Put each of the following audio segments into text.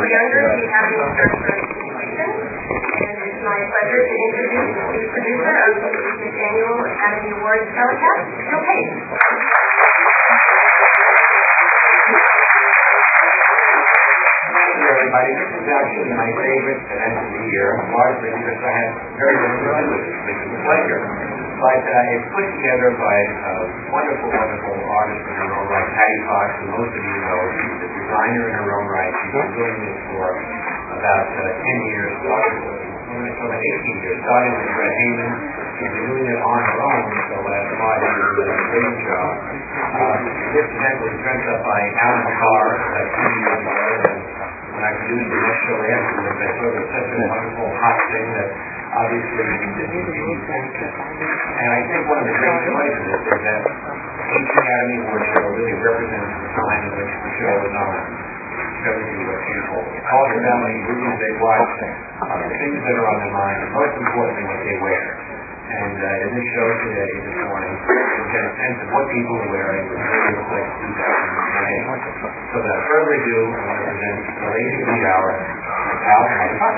we are going to be having our first presentation, and it's my pleasure to introduce the producer of the 85th Annual Academy Awards telecast, Bill Payne. Thank you, everybody. This is actually my favorite event of the year, largely because I have very little to do with it, which is a pleasure. But it's put together by wonderful artists in her own right. Patty Fox, who most of you know, she's a designer in her own right. She's been doing this for about 10 years, about 18 years. Started with Fred Heyman. She's been doing it on her own for the last 5 years. She's done a great job. This event was dreamt up by Alan Carr, 2 years ago. When I produced the next show afterwards, I thought it was such a wonderful, hot thing that obviously and I think one of the great joys of this is that each Academy Award show really represents the time in which the show is on. Shows you what people, all the family movies they watch, the things that are on their mind, and most importantly what they wear. And in this show today, this morning, you get a sense of what people are wearing with very reflects 2008. So without further ado, I want to present the lady of the hour, Al Hyde.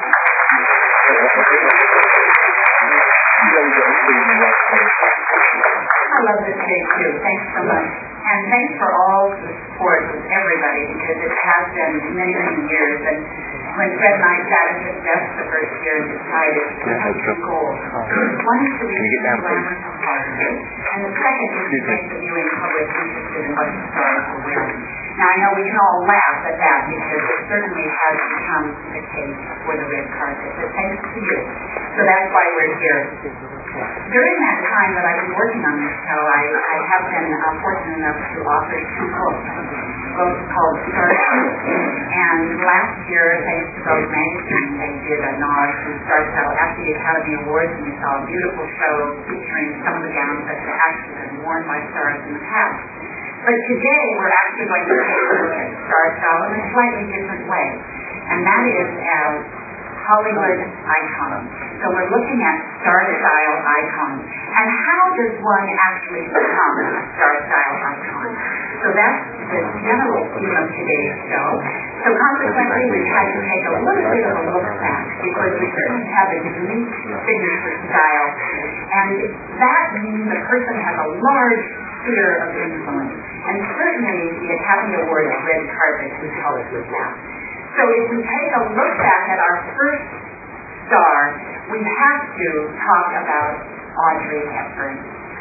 I love this day too. Thanks so much. And thanks for all the support with everybody, because it has been many years. And when Fred and I sat at his desk the first year and decided we have two goals. One is to reach the glamour of Hollywood, and the second is to make the viewing public interested in what the stars are wearing. Now, I know we can all laugh at that because it certainly has become the case for the red carpet, but thanks to you. So that's why we're here. During that time that I've been working on this show, I have been fortunate enough to author 2 books, both called Starstyle. And last year, thanks to Vogue magazine, they did a nod to Starstyle at the Academy Awards, and we saw a beautiful show featuring some of the gowns that had actually been worn by stars in the past. But today, we're actually going to take a look at Starstyle in a slightly different way, and that is as Hollywood icons. So we're looking at star-style icons. And how does one actually become a star-style icon? So that's the general theme of today's show. So consequently, we've had to take a little bit of a look back, because we certainly have a unique signature style. And that means the person has a large sphere of influence. And certainly the Academy Awards red carpet would tell us with that. So if we take a look back at our first star, we have to talk about Audrey Hepburn.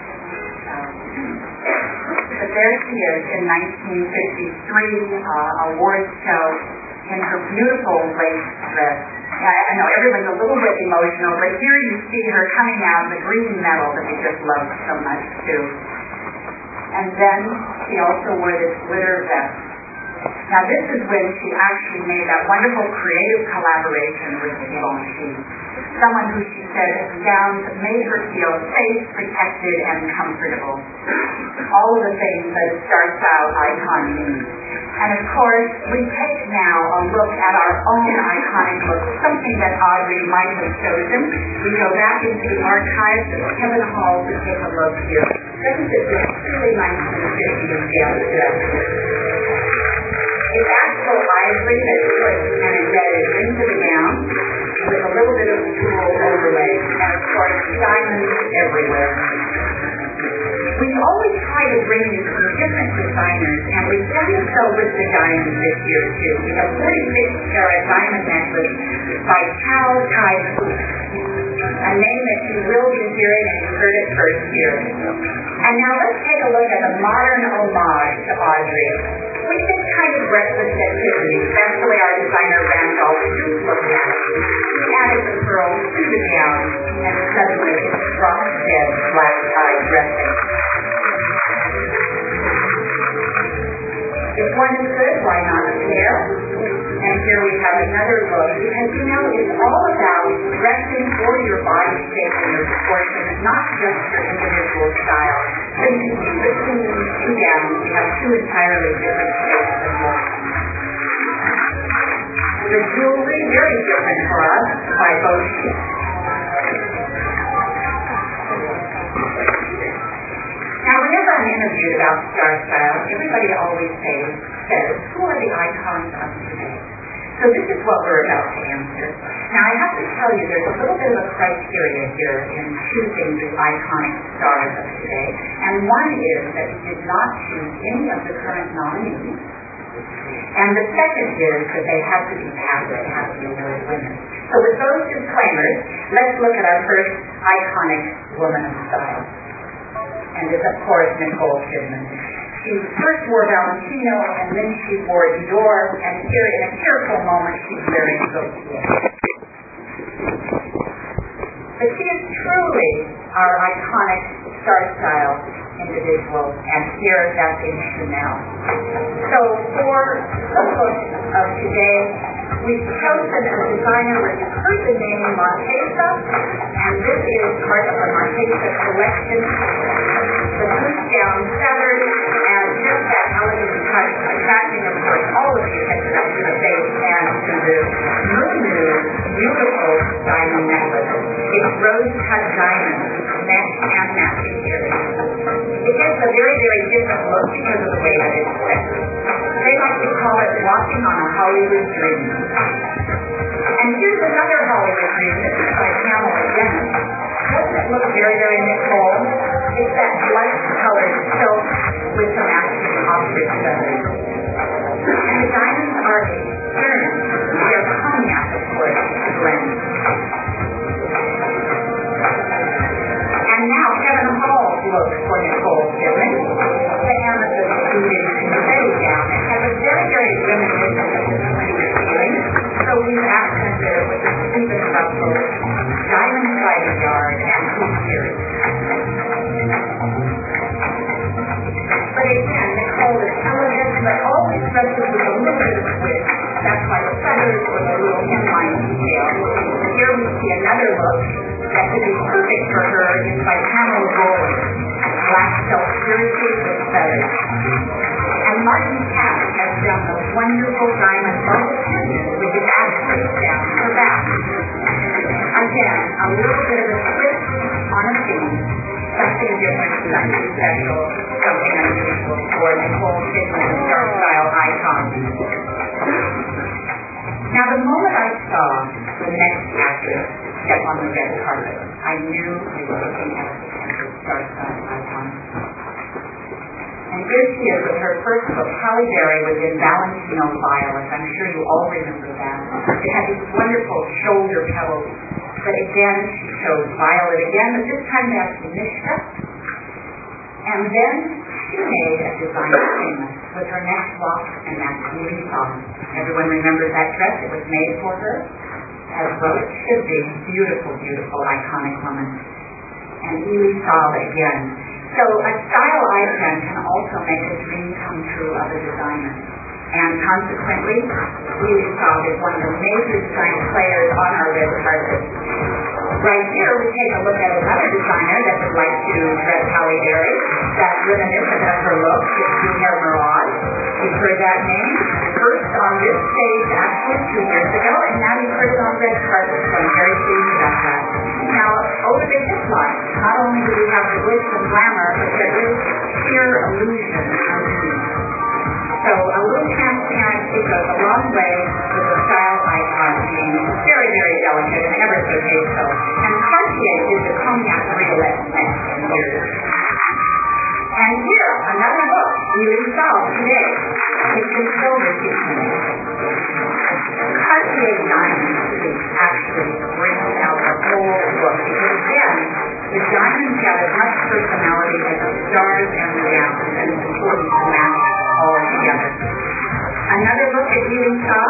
But there she is in 1953, awards show in her beautiful lace dress. I know everyone's a little bit emotional, but here you see her coming out in the green medal that we just love so much too. And then she also wore this glitter vest. Now this is when she actually made that wonderful creative collaboration with Givenchy, someone who she said gowns made her feel safe, protected, and comfortable. All of the things that a star-style icon needs. And of course, we take now a look at our own iconic look, something that Audrey might have chosen. We go back into the archives of Kevin Hall to take a look here. This is the truly 1950s gala dress. It's actual ivory that's put and embedded into the gown with a little bit of jewel overlay, and of course diamonds everywhere. We always try to bring you some different designers, and we've done so with the diamonds this year too. We have 36-carat diamond necklace by Chow Tai Fook, a name that you will be hearing, and you heard it first here. And now let's take a look at the modern homage to Audrey. We think kind of breakfast activities. That's the way our designer Randolph looked at it. He added the pearls to the gown, and suddenly it's drop-dead black-tie dressing. If one is good, why not a pair? And here we have another look, because you know it's all about dressing for your body shape and your proportions, not just your individual style. So you can see between these 2 gowns, we have 2 entirely different shapes of look. The jewelry, very different for us, by both sheets. Now, whenever I'm interviewed about Starstyle, everybody always says, who are the icons of today? So this is what we're about to answer. Now I have to tell you there's a little bit of a criteria here in choosing the iconic stars of today. And one is that we did not choose any of the current nominees. And the second is that they have to be passive, they have to be married women. So with those disclaimers, let's look at our first iconic woman of style. And it's of course Nicole Kidman. She first wore Valentino and then she wore Dior, and here in a tearful moment she's wearing Gaultier. But she is truly our iconic star-style individual, and here that's in Chanel. So for the look of today, we've chosen a designer with heard the name Marchesa, and this is part of the Marchesa collection. The loose down feathers and just that elegant touch, attracting of course all of the attention up to the face and to the beautiful diamond necklace. It's rose-cut diamonds, mesh and matching earrings. It gives a very, very different look because of the way that it's set. They like to call it walking on a Hollywood dream. And here's another Hollywood dream. This is by Pamela Dennis. Doesn't it look very, very Nicole? It's that light-colored silk with some matching ostrich feathers. And the diamonds are stern. They are cognac, of course, blend. And now Kevin Hall's look for Nicole Kidman. The amethyst suited confetti gown. It has a very, very reminiscent of the feeling. So we've accented it with the Stephen Russell diamond fighting yard and hoop earrings. But again, Nicole is elegant, but always dresses with a little bit of twist. That's why the feathers or the little hemline detail. Here we see another look that could be perfect for her is by Pamela Rowland. Black silk jersey with feathers. And Martin Katz has done the wonderful diamond bubble pendant, which is actually down her back. Again, a little bit of a twist on a theme. Something different, something special, something unusual for Nicole Kidman, the star-style icon. Now, the moment I saw the next actress step on the red carpet, I knew we were looking at a potential star-style icon. And here she is with her first book. Halle Berry was in Valentino Violet. I'm sure you all remember that. It had these wonderful shoulder petals. But again, she chose violet again, but this time that's Mishka. And then she made a designer famous with her next walk, and that's Ely Saw. Everyone remembers that dress. It was made for her, as well it should be. Beautiful, beautiful, iconic woman. And Ely Saw again. So a style icon can also make a dream come true of a designer. And consequently, Ely Saw is one of the major design players on our red carpet. Right here, we take a look at another designer that would like to dress Halle Berry. That's reminiscent of her look. It's Junior Murad. You've heard that name first on this stage actually 2 years ago, and now you've heard it on red carpet, so I'm very pleased about that. Now, over the hip line, not only do we have the glitz and glamour, but there is sheer illusion underneath. So a little transparency goes a long way with the style icon being very, very delicate and ever so tasteful. And Cartier is the cognac riolette mesh in here. And here, another look, Ely Saw today. It's in silver sequins. Cartier diamond actually brings out the whole look. Because again, the diamonds have as much personality as the stars and the apples, and it's important to match all together. Another look at Ely Saw.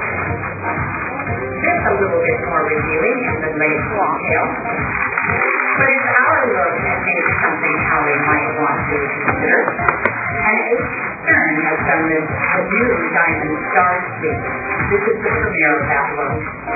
This a little bit more revealing in the lace detail. But it's our look at maybe something Halle might want to consider. And H. Stern has done this new diamond star suite. This is the premiere of that look.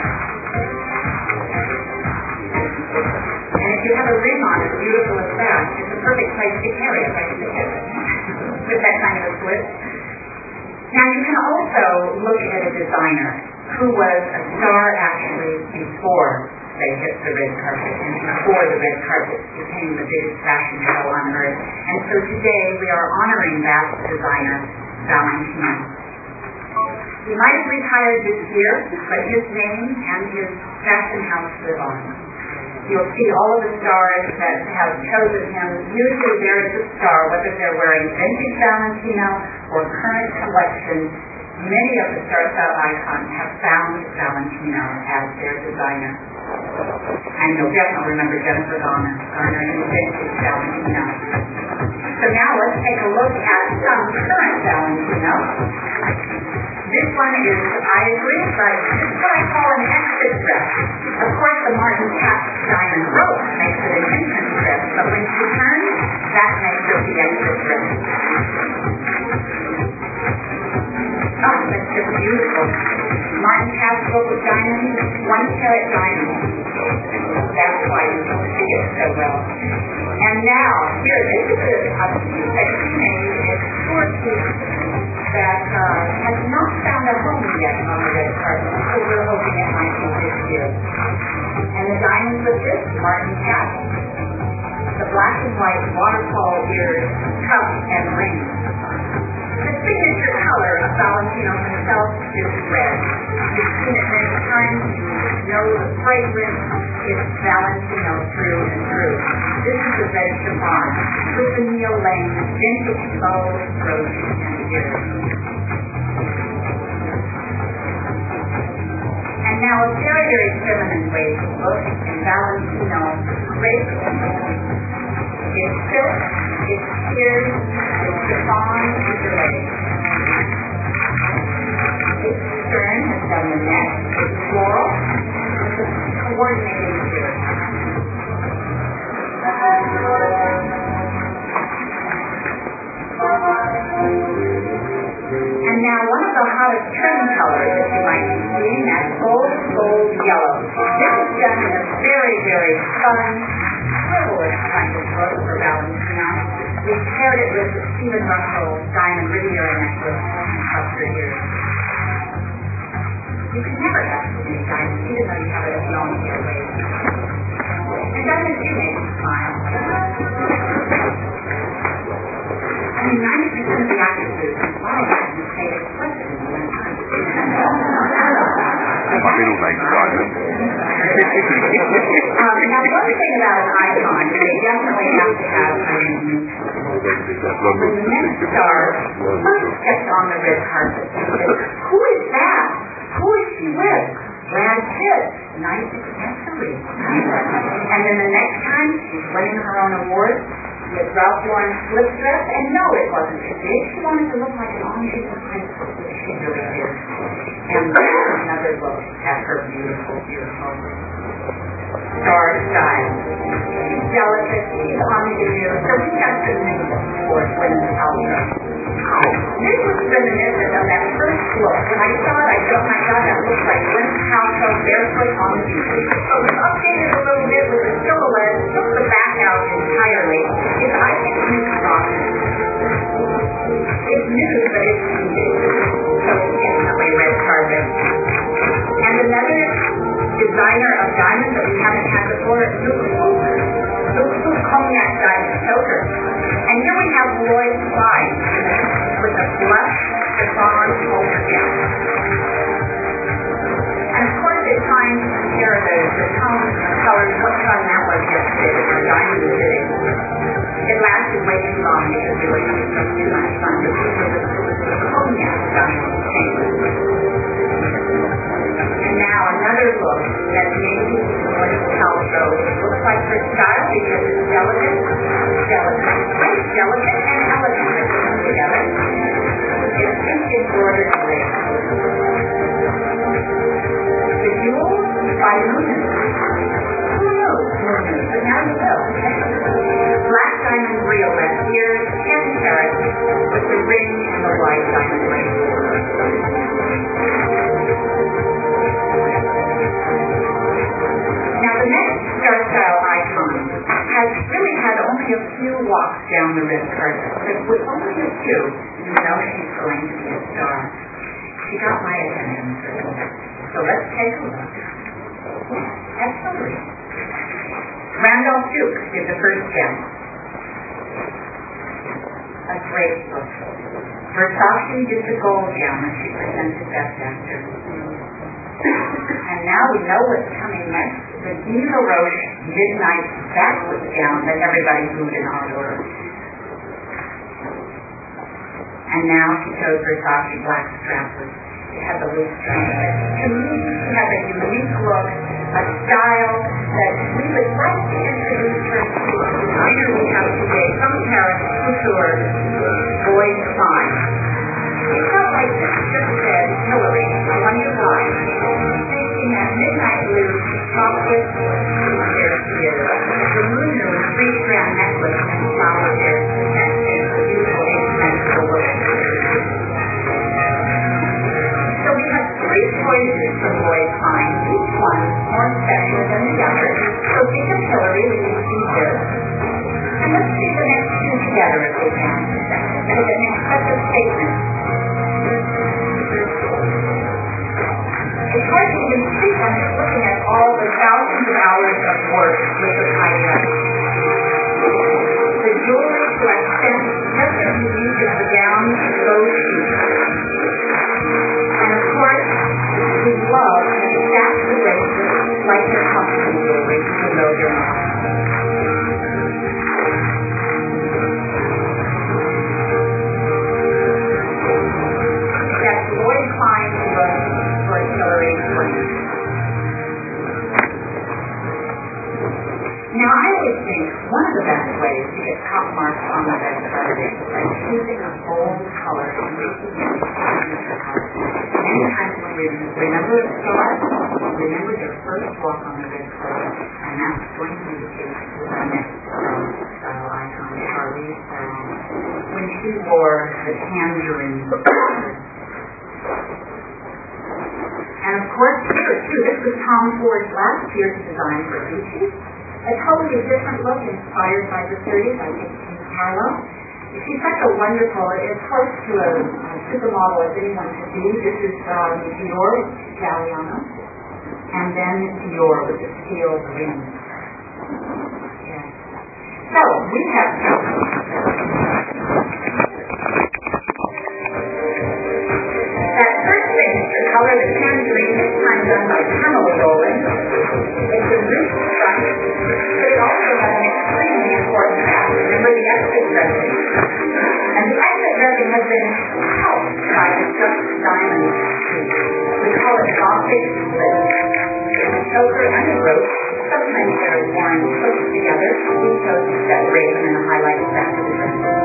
And if you have a ring on as beautiful as that, it's a perfect place to carry it right to the hip. With that kind of a slip. Now you can also look at a designer who was a star actually before they hit the red carpet and before the red carpet became the biggest fashion show on earth. And so today we are honoring that designer, Valentino. He might have retired this year, but his name and his fashion house live on. You'll see all of the stars that have chosen him. Usually there is a star, whether they're wearing vintage Valentino or current collection. Many of the Star Style icons have found Valentino as their designer. And you'll definitely remember Jennifer Garner in vintage Valentino. So now let's take a look at some current Valentino. This one is ivory, but this is what I call an exit dress. Of course, the Martin Cap diamond rope makes it an entrance dress, but when she turns, that makes it the exit dress. Oh, that's just beautiful. Martin Cap rope with diamonds, 1-carat diamond. That's why you can see it so well. And now, here, this is a piece that she made. It's a short piece that has not found a home yet on the red carpet, so we're hoping it might be this year. And the diamonds with this, Martin Cap. The black and white waterfall ears, cup, and ring. The signature color of Valentino himself is red. You've seen it many times. You know the fragrance is Valentino through and through. This is the red chiffon with the Neil Lane vintage bows, brooches, and ears. And now a very, very feminine way to look in Valentino gracefulness. It's silk, it's shears, it's chiffon, and delay. Its stern has done the neck, it's floral, with a coordinated shear. And now one of the hottest trim colors that you might be seeing, that gold yellow. This is done in a very, very fun, frivolous kind of look for Valentino. We paired it with the Stephen Russell diamond Riviera necklace up her ears. You can never have too many diamonds, even though you have it along with your waist. And diamonds do make you smile. I mean, 90% of the actresses smile and say expressions when it's time to do my middle name's Diamond. Now, one thing about an icon, they definitely have to have when the next star first steps on the red carpet, who is that? Who is she with? Brad Pitt. Nice accessory. And then the next time, she's winning her own award with Ralph Lauren's slip dress, and no, it wasn't too big. She wanted to look like an Angela princess, which she really did. And there's another look at her beautiful, beautiful star style. She's delicate, she's on the ear, so we got some names for Gwyneth Paltrow. This was reminiscent of that first look. When I saw it, I thought, oh my God, that looks like Gwyneth Paltrow barefoot on the beach. So we updated a little bit with the silhouette, took the back out entirely. I think it's soft. It's new, but it's needed. So it's definitely red carpet. And another designer of diamonds that we haven't had before is Luxu Cognac Diamond Choker. And here we have Lloyd Clyde with a blush chiffon over gown. And of course, at times, here are the tones and colors. What fun that was yesterday with our diamond today. It lasted way too long because we were having too much fun. But it was a cognac diamond chamber. And now another look that maybe Gwyneth Paltrow looks like her style because it's delicate, and elegant together. It's just embroidered lace. The jewels by Lumen. Who knows Lumen? But now you will. Black diamond real left ears, 10 carats, with the ring and the white diamond ring. Now the next Star Style icon has really had only a few walks down the red carpet, but with only a few, you know she's going to be a star. She got my attention first. So let's take a look at Hillary. Randolph Duke is the first gem. A great look. Versace did the gold gown that she presented Best Actor. And now we know what's coming next. The Dina Roche midnight backless gown that everybody moved in our order. And now she chose Versace black strapless. It had the loose trim. To me, she has a unique look, a style that we would like to introduce her to the designer we have today from Paris, Couture, Boyd Klein. It felt like this just said, Hillary, I wonder why. Thinking that midnight blue chocolate hair theater, the moon 3-strand necklace and flower hair that makes a beautiful expensive look. So we have 3 choices from Boyd Klein, each one more special than the other. So think of Hillary when you see this. And let's see the next 2 together if we can. So the next set of statements. It's hard to even see when you're looking at all the thousands of hours of work with the pilot. The jewelry collection, just as unique as the gowns and those shoes. And of course, we love and exact the bracelets like their custom jewelry, even though they're not. That's Boyd Klein's look for Hillary Clinton. Now, I always think one of the best ways to get top marks on the best card is by choosing a bold color and making it signature color. Anytime when we remember a star, remember your first walk on the red carpet, and that's going to be the case with our next style icon, Charlize Theron, when she wore the tangerine. And of course, here too, this was Tom Ford's last year's design for Gucci. A totally different look inspired by the 30s, I think, in Harlow. She's such a wonderful, as close to a supermodel as anyone could be. This is Dior Galliano. And then Dior with the steel rings. Yes. So, we have that first thing, the color of the tangerine, this time done by Pamela Dolan. It's a roof front, but it also has an extremely important fact. Remember the exit dressing. And the exit dressing has been helped by the Just Diamond piece. We call it Gothic Split. It's a choker and a brooch. Sometimes they're worn close together. We chose to separate them in the highlight back of the dressing.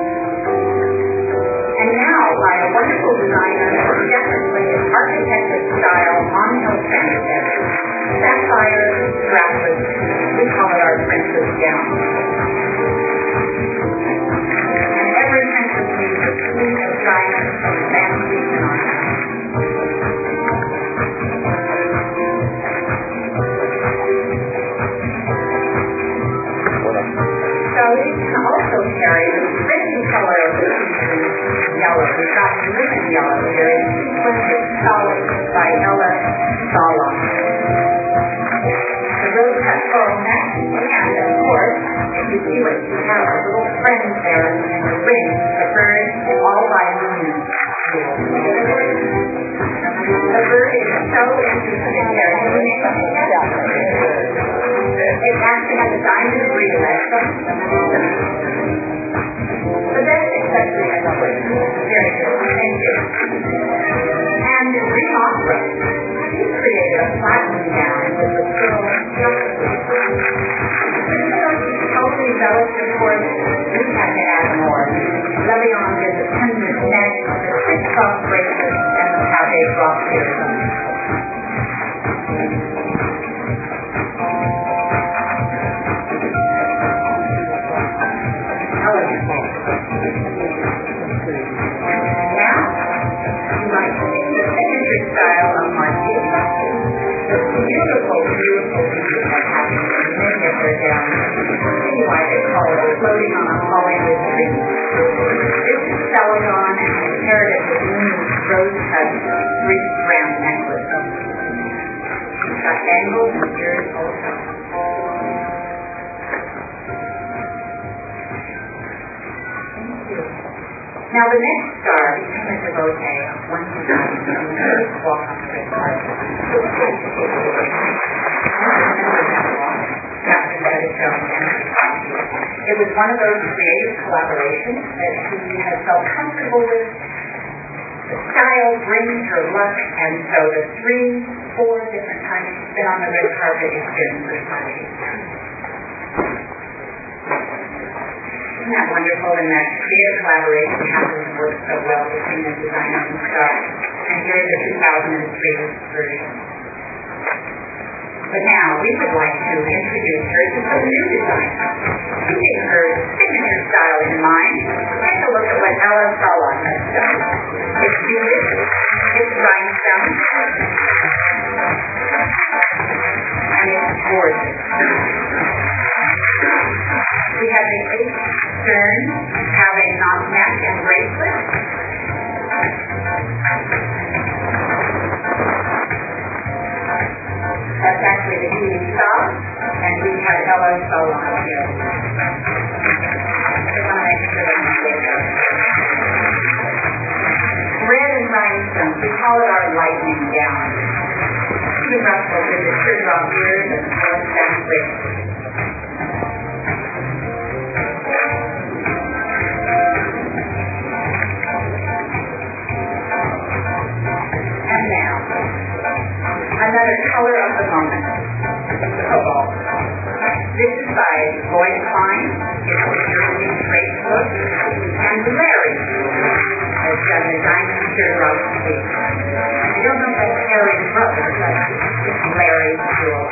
And now, by a wonderful designer who definitely is architected style on hill transect, sapphire strapless, we call it our princess gown. And every princess needs a suite of diamonds from fancy Sinatra. So these can also carry the pretty color of the yellow. We've got lemon yellow here in sequence solid by Ella Sala. The rose cut coral neck, and of course, you see what you have, a little friend there in the ring, the bird, all by Lumen. The bird is so interested there. It actually has a diamond ring that's the best accessory I love it. Very good. Thank you. And Green Opera. She created a platinum gown with the pearl chocolate. But even though she's totally embellished, of course, we had to add more. Levion did the pendant neck, the crisscross bracelets, and the pave drop earrings. Style of Marcia Fletcher. The beautiful music that happens in many of their gowns. See why they call it floating on a Hollywood dream. This is Celadon and inherited the new rose-cut 3-strand necklace. She's got bangles and ears also. Thank you. Now the next star became a devotee of one who died from the first walk on the red carpet. So we'd like to take a look at it. Remember that walk? Dr. Medicare. It was one of those creative collaborations that he has felt comfortable with. The style brings her luck, and so the 3-4 different times she's been on the red carpet has been precisely. Isn't that wonderful? And that creative collaboration happens to work so well between the designer and star. And here's the 2003 version. But now we would like to introduce her to some new designs. Keeping her signature style in mind, take a look at what Ella Solon has done. It's Judith, it's rhinestone, and it's gorgeous. We have the 8 stern, have a knot neck and bracelet. That's actually the Judy Stock, and we have Ella Solon here. Red and rhinestone, we call it our lightning gown. Two ruffles in the teardrop ears and 4 step wigs. And now, another color of the moment, cobalt. This is by Lloyd Klein. It's the Jersey Trace book. And Larry has done the diamond teardrop sleeve. I don't know if that's Harry's brother, but it's Larry's jewel.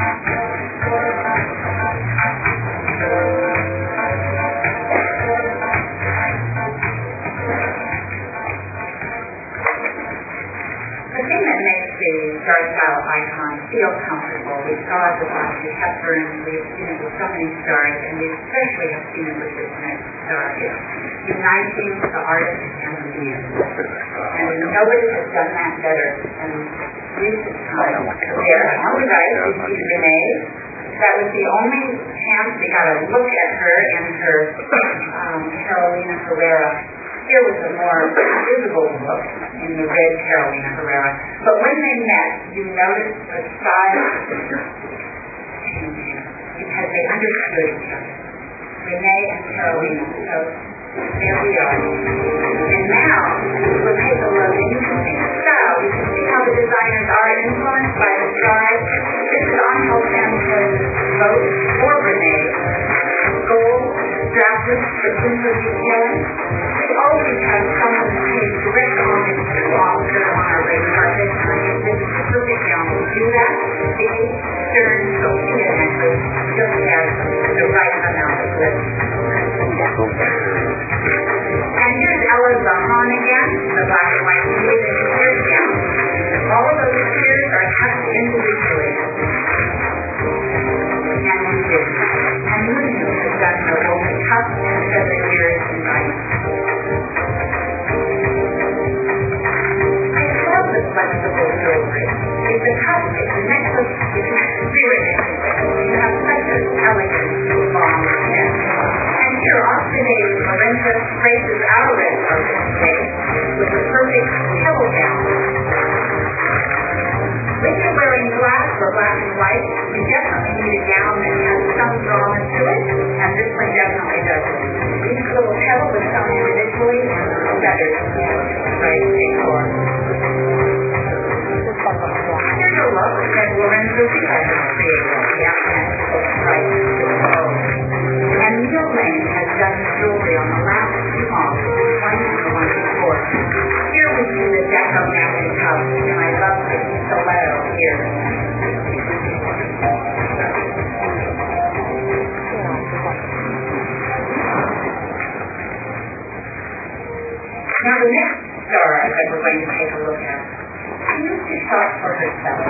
The thing that makes the Star Style icon feel comfortable, we saw it with Audrey Hepburn, we've seen it with so many stars, and we especially have seen it with this next star here. Uniting the artist and the muse. And nobody has done that better than recent time. There, on the right, we see Renee. That was the only chance we got a look at her in her Carolina Herrera. Here was a more visible look in the red Carolina Herrera. But when they met, you noticed the style changing because they understood each other. Renee and Carolina. So there we are. And now, we'll take a look, and you can see the style. You can see how the designers are influenced by the style. This is Angel Santos' vote for Renee. Gold, drafted for simple detailing. We always have someone pay direct homage to author on our red carpet. I think this is the perfect gown to do that. The 8 stern Sophia necklace just has the right amount of lift. And here's Ella Zahan again, the black and white sleeve and tear gown. All of those tears are tucked individually. And we did. And Moon has done her woven cuffs and feather ears and diamonds. I love the flexible jewelry. It's a cuff, it's a necklace, it's a spirit necklace. You have such an elegant, long neck. And here, Oxidae Lorenzo graces our red carpet today with a perfect pebble gown. When you're wearing black or black and white, you definitely need a gown that has some drama to it, and this one definitely does. Each little petal was sewn individually, and the feathers right decor. Here's a look that Lorenzo has created. Yeah, right. And Neil Lane has done the jewelry on the last 2 models, one and the one before. Here we see the deco matching cups, and I love the stiletto here. Now the next star that we're going to take a look at, she used to shop for herself.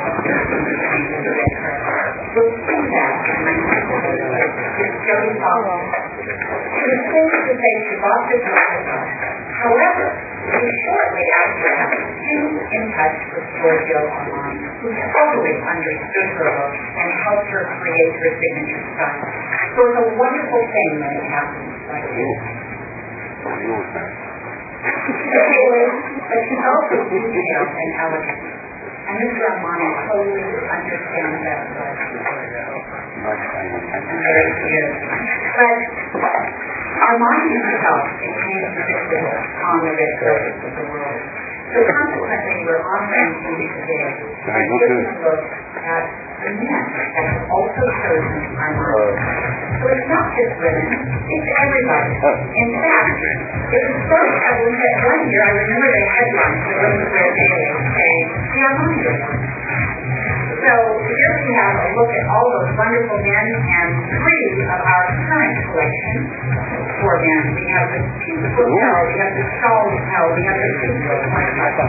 We'll see that in my next video. It's Jody Paul. She was forced to say she bought this herself. However, she shortly after had in touch with Giorgio Armani, who totally understood her look and helped her create her signature style. So it's a wonderful thing when it happens like this. But she's also detailed and elegant. And this Ramani totally understands that well. And very clear. But Armani herself became ubiquitous on the red carpet of the world. So consequently, we're offering to you today a different look at the men that have also chosen Armani. So it's not just women, it's everybody. In fact, it was first that one year, I remember the headline for the Women's Wear Daily saying, the Armani Report. So here we have a look at all those wonderful men and three of our current collection for men. We have the Pink Hotel, we have the Shawl Hotel, we have the Pink Hotel.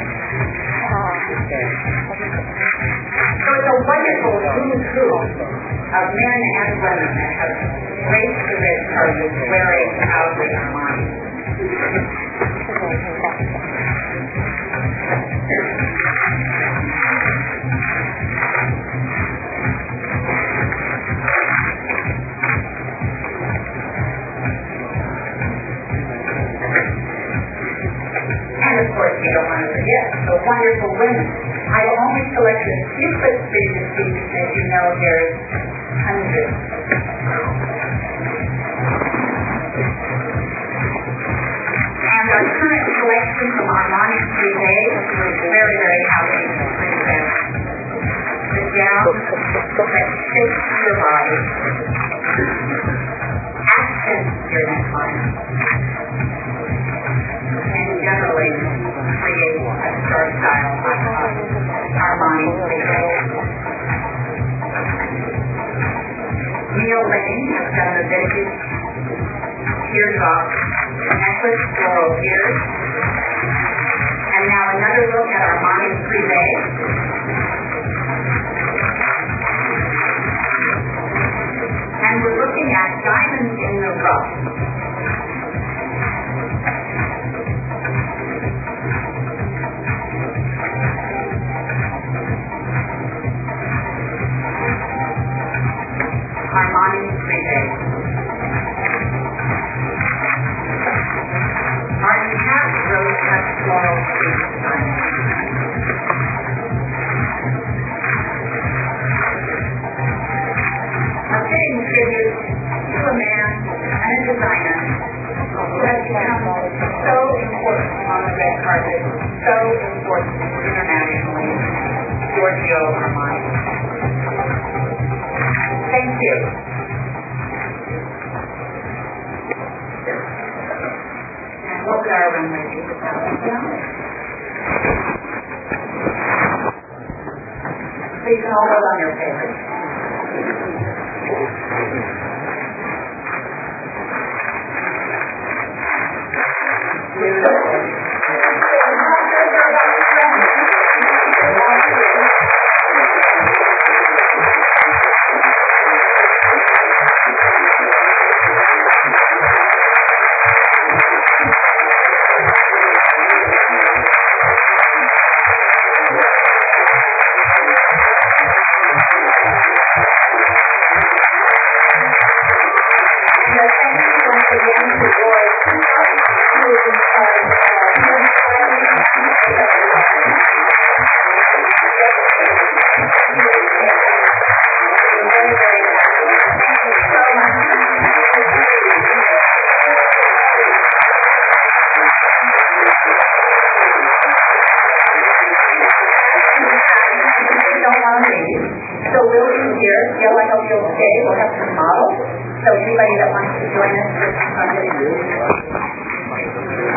So it's a wonderful who's who of men and women that have graced the red carpet wearing proudly Armani. And of course, you don't want to forget the wonderful women. I only selected a few clips for you to see because, as you know, there's hundreds. And our current collection from Armani Privé, we're very, very happy to present the gown that fits your body, accents your neckline, and generally create a star style on Armani Privé. Neil Lane has done the vintage teardrop necklace, floral ears. And now another look at Armani Privé. And we're looking at diamonds in the rough. Armani Privé. Our cap rose has floral trees on it. A fitting tribute to a man and a designer who has become so important on the red carpet, so important internationally, Giorgio Armani. Thank you. And what would our runway be without them? So you can all vote on your favorites. We'll have some models. So anybody that wants to join us for